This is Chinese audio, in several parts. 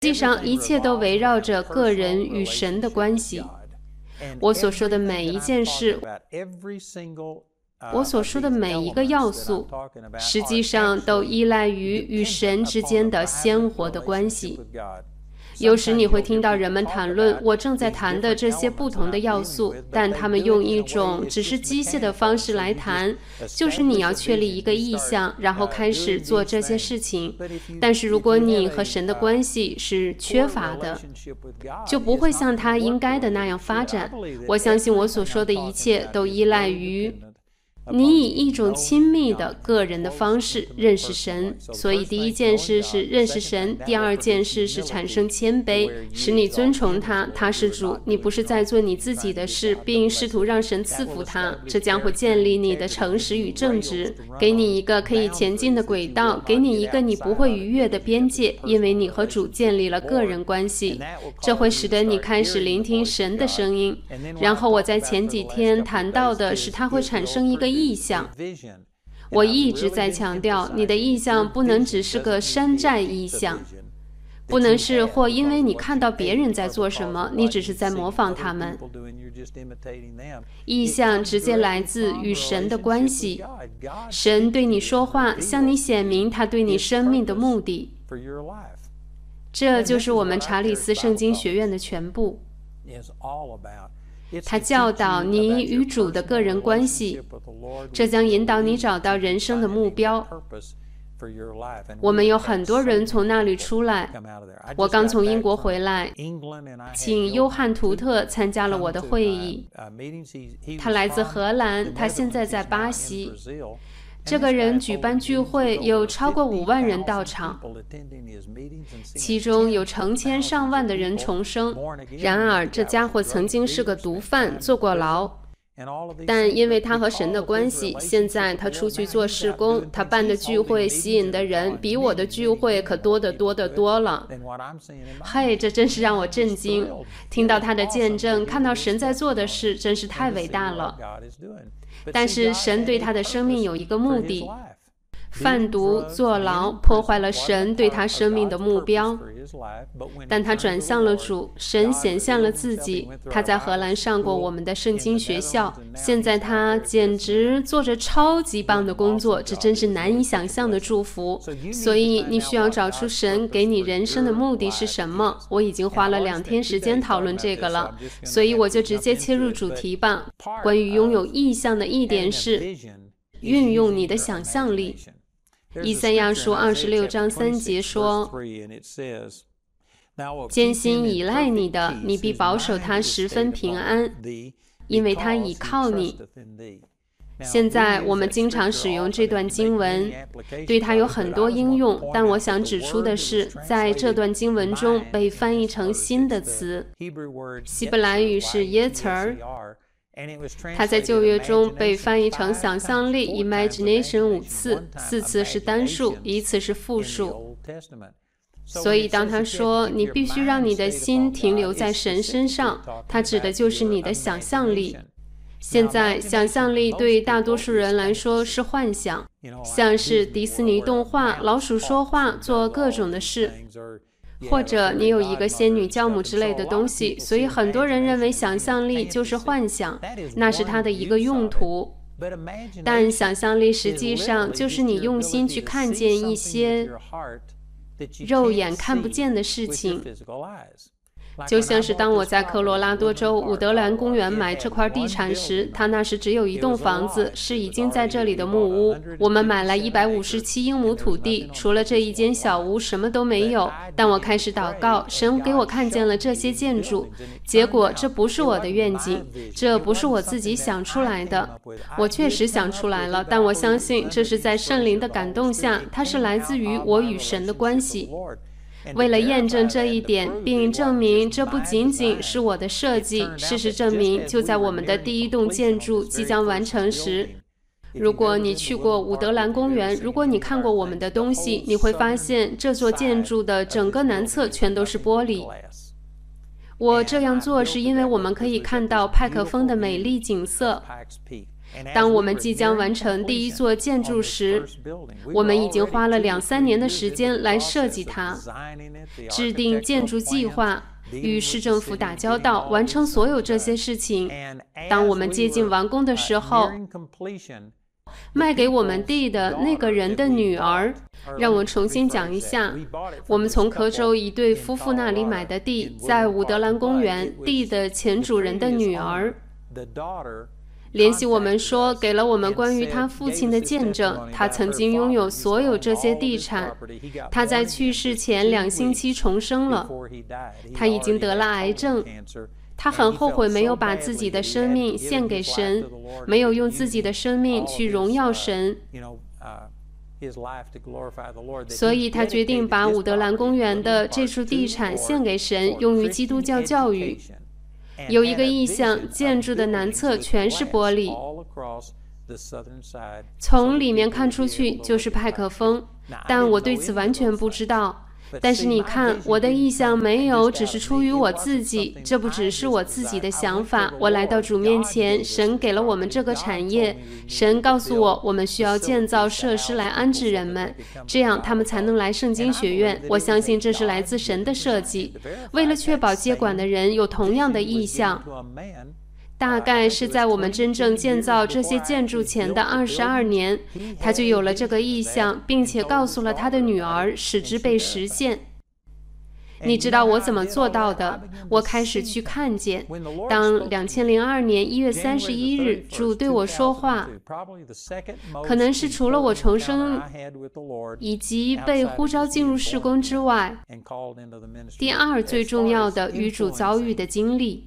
际上，一切都围绕着个人与神的关系。我所说的每一件事，我所说的每一个要素，实际上都依赖于与神之间的鲜活的关系。有时你会听到人们谈论我正在谈的这些不同的要素，但他们用一种只是机械的方式来谈，就是你要确立一个意向，然后开始做这些事情。但是如果你和神的关系是缺乏的，就不会像他应该的那样发展。我相信我所说的一切都依赖于你以一种亲密的个人的方式认识神。所以第一件事是认识神，第二件事是产生谦卑，使你尊崇他，他是主，你不是在做你自己的事，并试图让神赐福他。这将会建立你的诚实与正直，给你一个可以前进的轨道，给你一个你不会逾越的边界，因为你和主建立了个人关系。这会使得你开始聆听神的声音。然后我在前几天谈到的是它会产生一个意向。我一直在强调，你的意向不能只是个山寨意向，不能是或因为你看到别人在做什么，你只是在模仿他们。意向直接来自与神的关系，神对你说话，向你显明他对你生命的目的。这就是我们查理斯圣经学院的全部。他教导你与主的个人关系，这将引导你找到人生的目标。我们有很多人从那里出来。我刚从英国回来，请约翰·图特参加了我的会议。他来自荷兰，他现在在巴西。这个人举办聚会，有超过5万人到场，其中有成千上万的人重生。然而，这家伙曾经是个毒贩，坐过牢。但因为他和神的关系，现在他出去做事工，他办的聚会吸引的人比我的聚会可多得多得多了。嘿，这真是让我震惊！听到他的见证，看到神在做的事，真是太伟大了。但是神对他的生命有一个目的。贩毒、坐牢，破坏了神对他生命的目标。但他转向了主，神显现了自己。他在荷兰上过我们的圣经学校，现在他简直做着超级棒的工作，这真是难以想象的祝福。所以你需要找出神给你人生的目的是什么。我已经花了2天时间讨论这个了，所以我就直接切入主题吧。关于拥有意向的一点是运用你的想象力。以赛亚书26章3节说，艰辛倚赖你的，你必保守他十分平安，因为他倚靠你。现在我们经常使用这段经文，对它有很多应用，但我想指出的是，在这段经文中被翻译成新的词，希伯来语是耶词儿，它在旧约中被翻译成想象力 imagination 5次，4次是单数，1次是复数。所以当他说你必须让你的心停留在神身上，他指的就是你的想象力。现在想象力对大多数人来说是幻想，像是迪士尼动画、老鼠说话、做各种的事，或者你有一个仙女教母之类的东西，所以很多人认为想象力就是幻想，那是它的一个用途。但想象力实际上就是你用心去看见一些肉眼看不见的事情。就像是当我在科罗拉多州伍德兰公园买这块地产时，它那时只有一栋房子，是已经在这里的木屋。我们买来157英亩土地，除了这一间小屋什么都没有。但我开始祷告，神给我看见了这些建筑。结果这不是我的愿景，这不是我自己想出来的。我确实想出来了，但我相信这是在圣灵的感动下，它是来自于我与神的关系。为了验证这一点，并证明这不仅仅是我的设计，事实证明，就在我们的第一栋建筑即将完成时，如果你去过伍德兰公园，如果你看过我们的东西，你会发现这座建筑的整个南侧全都是玻璃。我这样做是因为我们可以看到派克峰的美丽景色。 当我们即将完成第一座建筑时，我们已经花了2-3年的时间来设计它，制定建筑计划，与市政府打交道，完成所有这些事情。当我们接近完工的时候，卖给我们地的那个人的女儿，让我重新讲一下，我们从科州一对夫妇那里买的地，在伍德兰公园，地的前主人的女儿联系我们说，给了我们关于他父亲的见证，他曾经拥有所有这些地产，他在去世前2星期重生了，他已经得了癌症，他很后悔没有把自己的生命献给神，没有用自己的生命去荣耀神，所以他决定把伍德兰公园的这处地产献给神，用于基督教教育。有一个意象，建筑的南侧全是玻璃，从里面看出去就是派克峰，但我对此完全不知道。但是你看，我的意向没有只是出于我自己，这不只是我自己的想法。我来到主面前，神给了我们这个产业，神告诉我，我们需要建造设施来安置人们，这样他们才能来圣经学院。我相信这是来自神的设计，为了确保接管的人有同样的意向。大概是在我们真正建造这些建筑前的22年，他就有了这个意向，并且告诉了他的女儿，使之被实现。你知道我怎么做到的？我开始去看见，当2002年1月31日主对我说话，可能是除了我重生以及被呼召进入事工之外，第二最重要的与主遭遇的经历。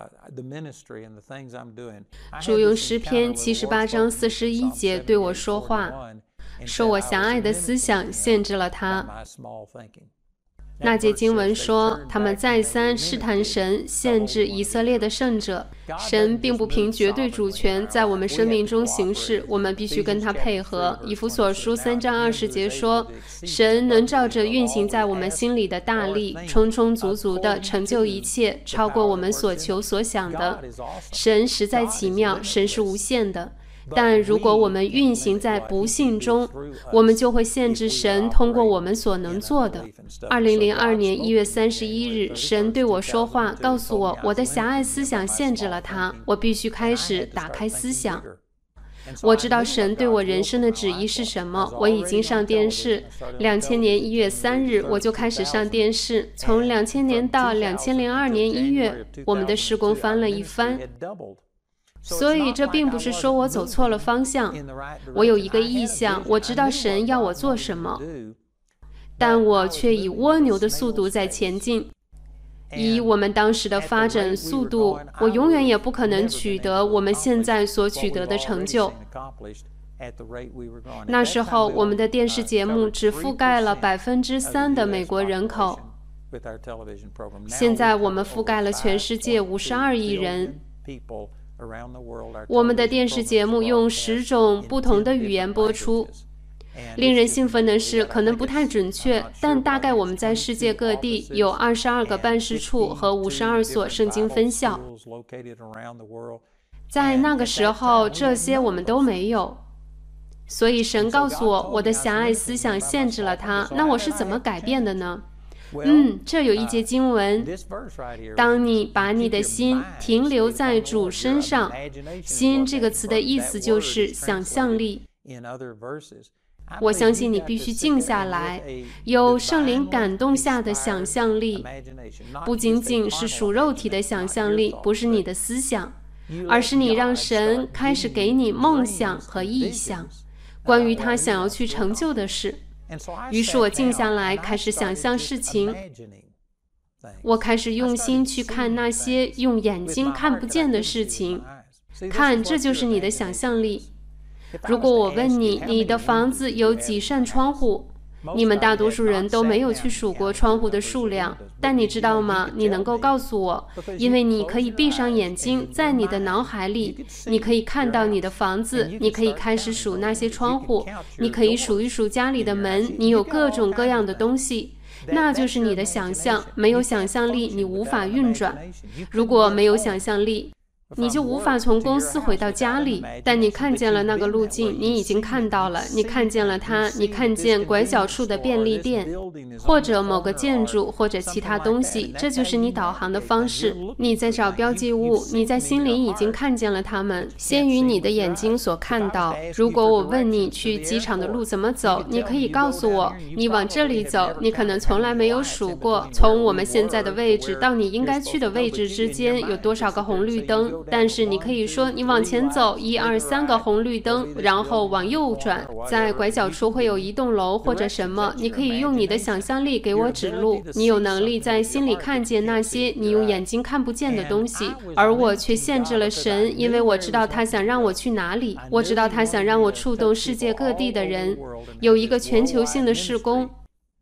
主用诗篇78章41节对我说话，说我狭隘的思想限制了他。那节经文说，他们再三试探神，限制以色列的圣者。神并不凭绝对主权在我们生命中行事，我们必须跟他配合。以弗所书3章20节说，神能照着运行在我们心里的大力，充充足足地成就一切，超过我们所求所想的。神实在奇妙，神是无限的。但如果我们运行在不幸中，我们就会限制神通过我们所能做的。2002年1月31日，神对我说话，告诉我，我的狭隘思想限制了他，我必须开始打开思想。我知道神对我人生的旨意是什么，我已经上电视。2000年1月3日，我就开始上电视。从2000年到2002年1月，我们的事工翻了一番。所以这并不是说我走错了方向，我有一个意向，我知道神要我做什么，但我却以蜗牛的速度在前进。以我们当时的发展速度，我永远也不可能取得我们现在所取得的成就。那时候我们的电视节目只覆盖了3%的美国人口，现在我们覆盖了全世界52亿人。我们的电视节目用10种不同的语言播出。令人兴奋的是，可能不太准确，但大概我们在世界各地有22个办事处和52所圣经分校。在那个时候，这些我们都没有。所以神告诉我，我的狭隘思想限制了他。那我是怎么改变的呢？这有一节经文，当你把你的心停留在主身上，心这个词的意思就是想象力。我相信你必须静下来，有圣灵感动下的想象力，不仅仅是属肉体的想象力，不是你的思想，而是你让神开始给你梦想和意象，关于他想要去成就的事。于是我静下来，开始想象事情。我开始用心去看那些用眼睛看不见的事情。看，这就是你的想象力。如果我问你，你的房子有几扇窗户？你们大多数人都没有去数过窗户的数量，但你知道吗？你能够告诉我，因为你可以闭上眼睛，在你的脑海里，你可以看到你的房子，你可以开始数那些窗户，你可以数一数家里的门，你有各种各样的东西。那就是你的想象，没有想象力，你无法运转。如果没有想象力， 你就无法从公司回到家里，但你看见了那个路径，你已经看到了，你看见了它，你看见拐角处的便利店，或者某个建筑，或者其他东西，这就是你导航的方式。你在找标记物，你在心里已经看见了它们，先于你的眼睛所看到。如果我问你去机场的路怎么走，你可以告诉我，你往这里走，你可能从来没有数过，从我们现在的位置到你应该去的位置之间有多少个红绿灯。但是你可以说你往前走1、2、3个红绿灯，然后往右转，在拐角处会有一栋楼或者什么，你可以用你的想象力给我指路。你有能力在心里看见那些你用眼睛看不见的东西，而我却限制了神，因为我知道他想让我去哪里，我知道他想让我触动世界各地的人，有一个全球性的事工。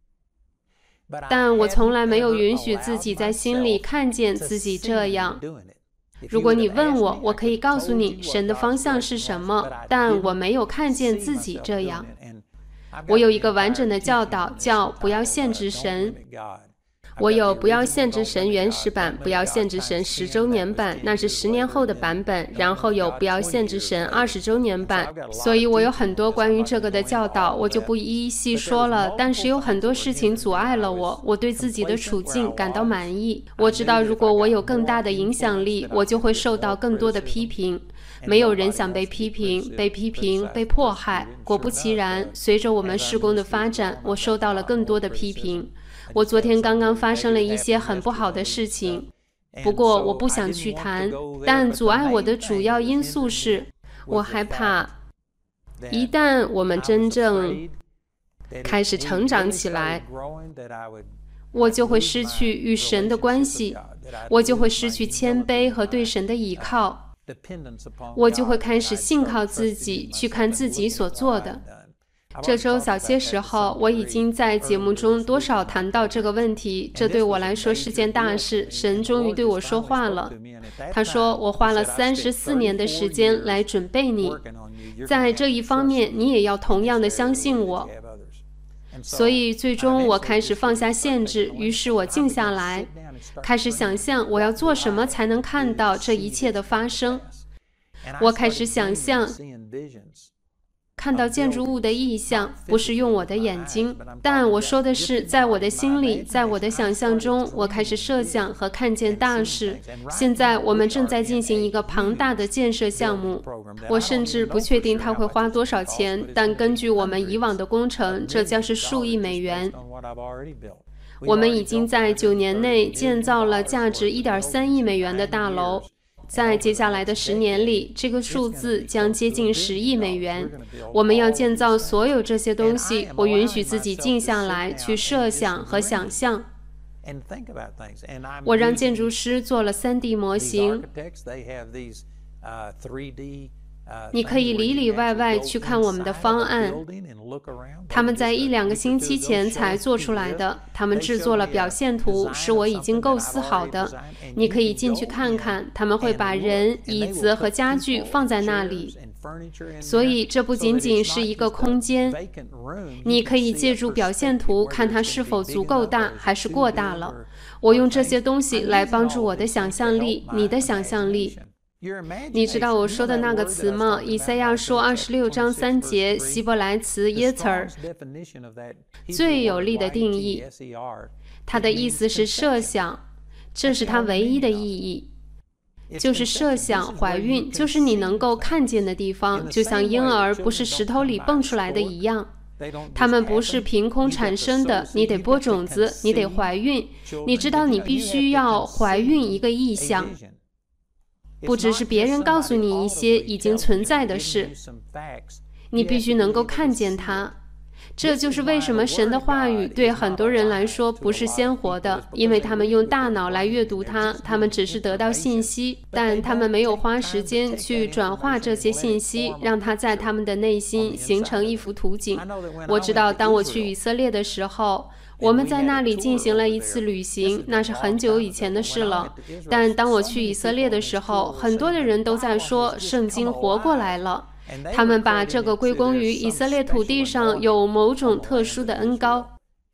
但我从来没有允许自己在心里看见自己这样。如果你问我，我可以告诉你神的方向是什么，但我没有看见自己这样。我有一个完整的教导，叫不要限制神。我有不要限制神原始版，不要限制神10周年版，那是10年后的版本，然后有不要限制神20周年版。所以我有很多关于这个的教导，我就不一一细说了，但是有很多事情阻碍了我，我对自己的处境感到满意。我知道如果我有更大的影响力，我就会受到更多的批评。没有人想被批评、被迫害。果不其然，随着我们事工的发展，我受到了更多的批评。我昨天刚刚发生了一些很不好的事情，不过我不想去谈，但阻碍我的主要因素是，我害怕，一旦我们真正开始成长起来，我就会失去与神的关系，我就会失去谦卑和对神的倚靠，我就会开始信靠自己，去看自己所做的。这周早些时候，我已经在节目中多少谈到这个问题，这对我来说是件大事。神终于对我说话了，他说我花了34年的时间来准备你，在这一方面你也要同样的相信我。所以最终我开始放下限制，于是我静下来，开始想象我要做什么才能看到这一切的发生。我开始想象看到建筑物的意象，不是用我的眼睛，但我说的是在我的心里，在我的想象中，我开始设想和看见大事。现在我们正在进行一个庞大的建设项目，我甚至不确定它会花多少钱，但根据我们以往的工程，这将是数亿美元。我们已经在9年内建造了价值1.3亿美元的大楼。在接下来的10年里，这个数字将接近10亿美元。我们要建造所有这些东西，我允许自己静下来去设想和想象。我让建筑师做了3D 模型，你可以里里外外去看我们的方案。他们在1、2个星期前才做出来的，他们制作了表现图，是我已经构思好的。你可以进去看看，他们会把人、椅子和家具放在那里。所以这不仅仅是一个空间，你可以借助表现图看它是否足够大，还是过大了。我用这些东西来帮助我的想象力，你的想象力。你知道我说的那个词吗？以赛亚书26章3节，希伯来词 yetzer 最有力的定义，它的意思是设想，这是它唯一的意义，就是设想怀孕，就是你能够看见的地方，就像婴儿不是石头里蹦出来的一样。它们不是凭空产生的，你得播种子，你得怀孕，你知道你必须要怀孕一个意象。不只是别人告诉你一些已经存在的事，你必须能够看见它。这就是为什么神的话语对很多人来说不是鲜活的，因为他们用大脑来阅读它，他们只是得到信息，但他们没有花时间去转化这些信息，让它在他们的内心形成一幅图景。我知道当我去以色列的时候，我们在那里进行了一次旅行，那是很久以前的事了。但当我去以色列的时候，很多的人都在说圣经活过来了，他们把这个归功于以色列土地上有某种特殊的恩膏。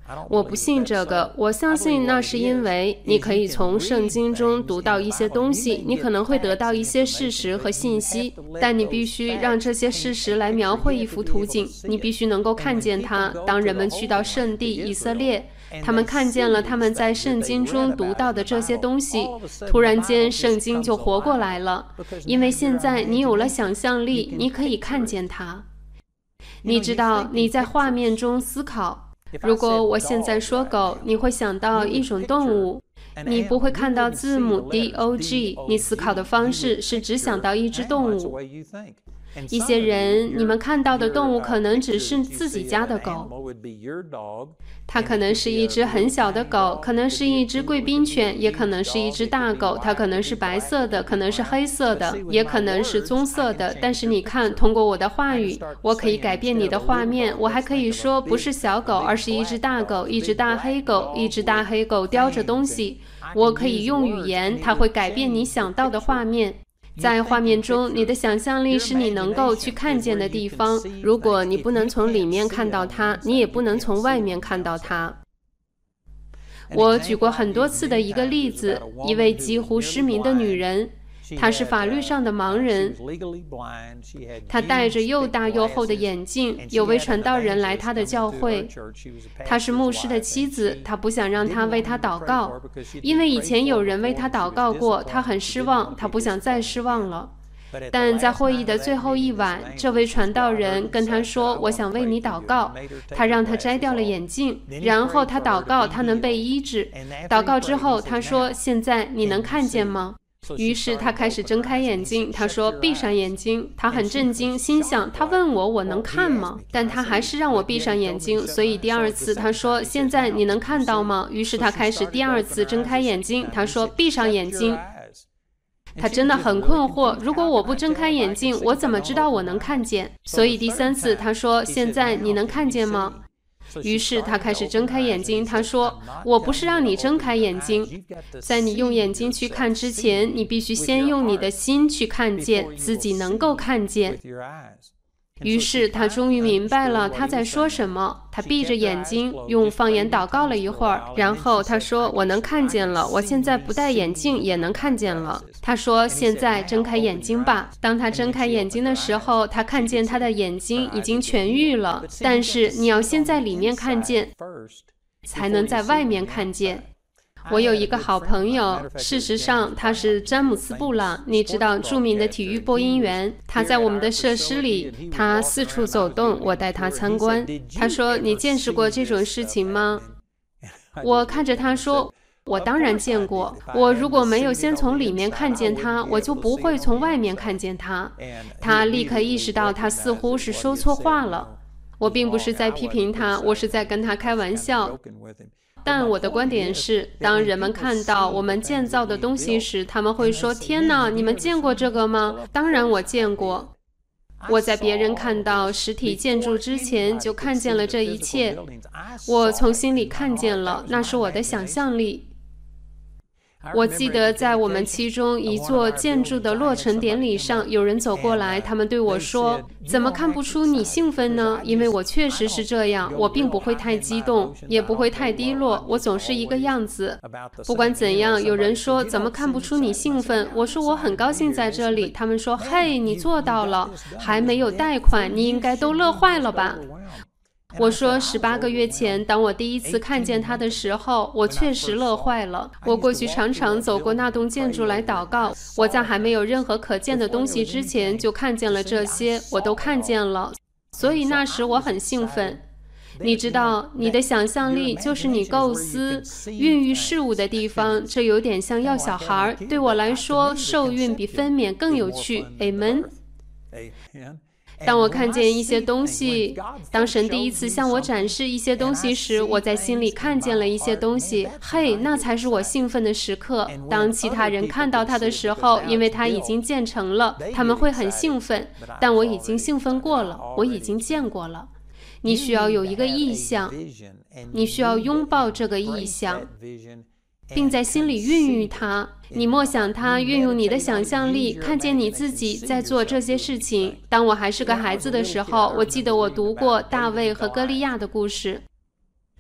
我不信这个，我相信那是因为你可以从圣经中读到一些东西，你可能会得到一些事实和信息，但你必须让这些事实来描绘一幅图景，你必须能够看见它。当人们去到圣地以色列，他们看见了他们在圣经中读到的这些东西，突然间圣经就活过来了，因为现在你有了想象力，你可以看见它。你知道你在画面中思考。如果我现在说狗，你会想到一种动物，你不会看到字母 DOG， 你思考的方式是只想到一只动物。一些人，你们看到的动物可能只是自己家的狗，它可能是一只很小的狗，可能是一只贵宾犬，也可能是一只大狗，它可能是白色的，可能是黑色的，也可能是棕色的。但是你看，通过我的话语，我可以改变你的画面，我还可以说不是小狗，而是一只大狗，一只大黑狗，一只大黑狗叼着东西。我可以用语言，它会改变你想到的画面。在画面中，你的想象力是你能够去看见的地方。如果你不能从里面看到它，你也不能从外面看到它。我举过很多次的一个例子，一位几乎失明的女人，她是法律上的盲人，她戴着又大又厚的眼镜。有位传道人来她的教会，她是牧师的妻子，她不想让他为她祷告，因为以前有人为她祷告过，她很失望，她不想再失望了。但在会议的最后一晚，这位传道人跟他说，我想为你祷告。他让他摘掉了眼镜，然后他祷告他能被医治。祷告之后，他说，现在你能看见吗？于是他开始睁开眼睛，他说闭上眼睛。他很震惊，心想他问我能看吗？但他还是让我闭上眼睛，所以第二次他说现在你能看到吗？于是他开始第二次睁开眼睛，他说闭上眼睛。他真的很困惑，如果我不睁开眼睛，我怎么知道我能看见？所以第三次他说现在你能看见吗？于是他开始睁开眼睛，他说我不是让你睁开眼睛，在你用眼睛去看之前，你必须先用你的心去看见，自己能够看见。于是他终于明白了他在说什么，他闭着眼睛用方言祷告了一会儿，然后他说我能看见了，我现在不戴眼镜也能看见了。他说现在睁开眼睛吧。当他睁开眼睛的时候，他看见他的眼睛已经痊愈了，但是你要先在里面看见，才能在外面看见。我有一个好朋友，事实上他是詹姆斯·布朗，你知道著名的体育播音员。他在我们的设施里，他四处走动，我带他参观。他说你见识过这种事情吗？我看着他说我当然见过，我如果没有先从里面看见他，我就不会从外面看见他。他立刻意识到他似乎是说错话了。我并不是在批评他，我是在跟他开玩笑。但我的观点是，当人们看到我们建造的东西时，他们会说天哪，你们见过这个吗？当然我见过。我在别人看到实体建筑之前就看见了这一切，我从心里看见了，那是我的想象力。我记得在我们其中一座建筑的落成典礼上，有人走过来，他们对我说，怎么看不出你兴奋呢？因为我确实是这样，我并不会太激动，也不会太低落，我总是一个样子。不管怎样，有人说怎么看不出你兴奋？我说我很高兴在这里。他们说嘿，你做到了，还没有贷款，你应该都乐坏了吧？我说18个月前，当我第一次看见它的时候，我确实乐坏了。我过去常常走过那栋建筑来祷告，我在还没有任何可见的东西之前就看见了这些，我都看见了，所以那时我很兴奋。你知道，你的想象力就是你构思、孕育事物的地方，这有点像要小孩。对我来说，受孕比分娩更有趣。Amen。当我看见一些东西，当神第一次向我展示一些东西时，我在心里看见了一些东西，嘿，那才是我兴奋的时刻。当其他人看到它的时候，因为它已经建成了，他们会很兴奋，但我已经兴奋过了，我已经见过了。你需要有一个意象，你需要拥抱这个意象，并在心里孕育它，你默想它，运用你的想象力，看见你自己在做这些事情。当我还是个孩子的时候，我记得我读过大卫和歌利亚的故事。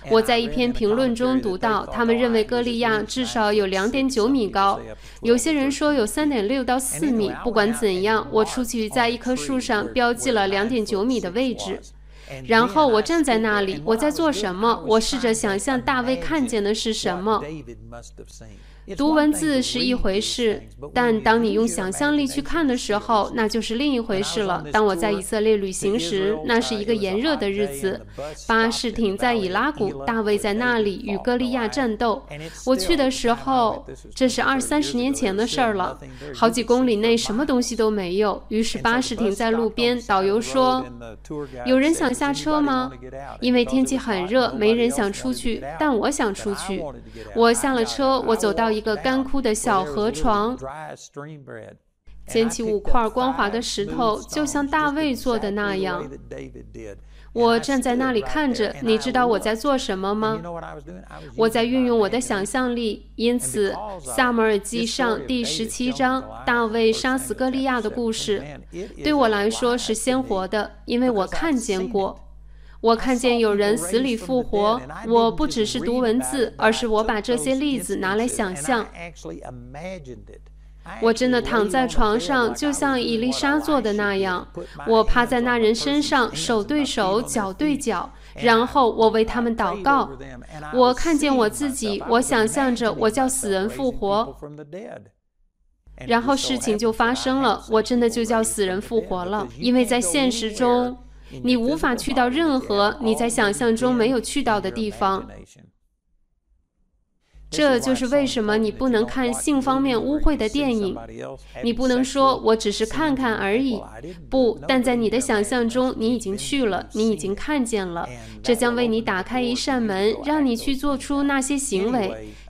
我在一篇评论中读到，他们认为歌利亚至少有2.9米高，有些人说有3.6到4米。不管怎样，我出去在一棵树上标记了2.9米的位置。然后我站在那里，我在做什么？我试着想象大卫看见的是什么。读文字是一回事，但当你用想象力去看的时候，那就是另一回事了。当我在以色列旅行时，那是一个炎热的日子，巴士停在以拉谷，大卫在那里与歌利亚战斗。我去的时候，这是20-30年前的事儿了，好几公里内什么东西都没有，于是巴士停在路边，导游说：“有人想下车吗？”因为天气很热，没人想出去，但我想出去。我下了车，我走到一个干枯的小河床，捡起5块光滑的石头，就像大卫做的那样。我站在那里看着，你知道我在做什么吗？我在运用我的想象力。因此，撒母耳记上第17章大卫杀死歌利亚的故事，对我来说是鲜活的，因为我看见过。我看见有人死里复活，我不只是读文字，而是我把这些例子拿来想象。我真的躺在床上，就像以利沙做的那样，我趴在那人身上，手对手，脚对脚，然后我为他们祷告。我看见我自己，我想象着我叫死人复活，然后事情就发生了，我真的就叫死人复活了，因为在现实中你无法去到任何你在想象中没有去到的地方。这就是为什么你不能看性方面污秽的电影。你不能说我只是看看而已，不，但在你的想象中你已经去了，你已经看见了，这将为你打开一扇门，让你去做出那些行为。